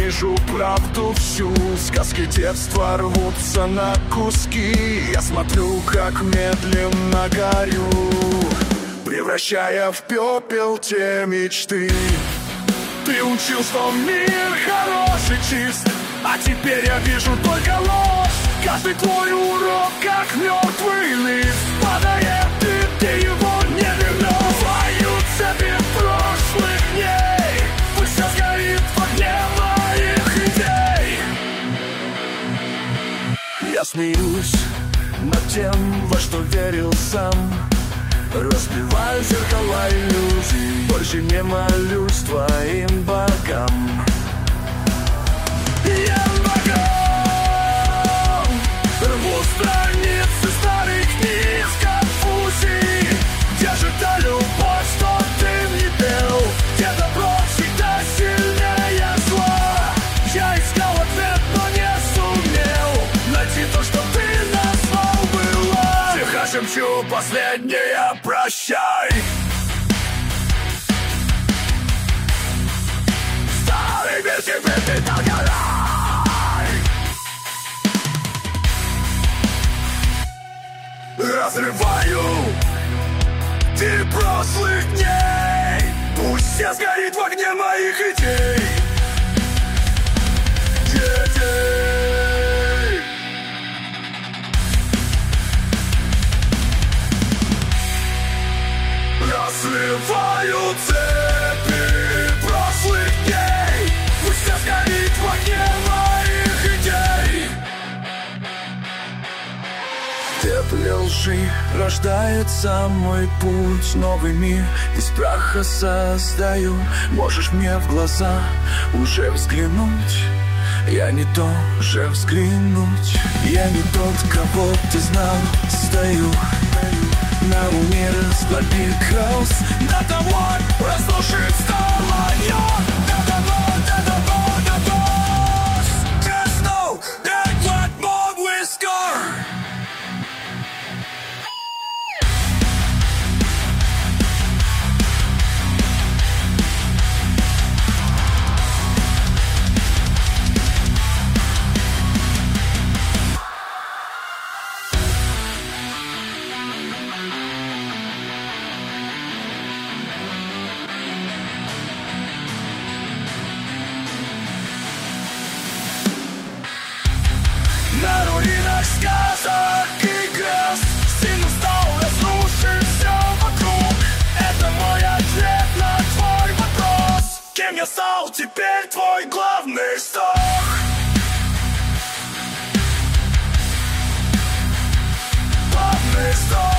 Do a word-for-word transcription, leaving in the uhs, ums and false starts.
вижу правду всю. Сказки детства рвутся на куски. Я смотрю, как медленно горю, превращая в пепел те мечты. Ты учил, что мир хороший, чист, а теперь я вижу только ложь. Каждый твой урок, как мертвый лист, падает, и ты его не вернешь. Твою цепи прошлых дней, пусть все сгорит в огне моих идей. Я смеюсь над тем, во что верил сам, разбиваю зеркала иллюзий, больше не молюсь твоим богам. Я богам рву страницы старых книг, как фузи, где же та любовь, что ты мне дал, где добро всегда сильнее зла. Я искал ответ, но не сумел найти то, что ты назвал было. Тихо шепчу последнее прощай. Старый мир теперь ты догорай. Разрываю ты прошлых дней, пусть все сгорит в огне моих идей. Детей. Разрываю цепи прошлых дней, пусть все сгорит в огне моих идей. Тепле лжи рождается мой путь, новый мир из праха создаю. Можешь мне в глаза уже взглянуть, я не то же взглянуть. Я не тот, кого ты знал, стою на уме разборный хаос. На того разрушит стало льет. Just know that what more we score. На руинах сказок и грез сильно стал разрушить все вокруг. Это мой ответ на твой вопрос. Кем я стал, теперь твой главный вздох. Главный вздох.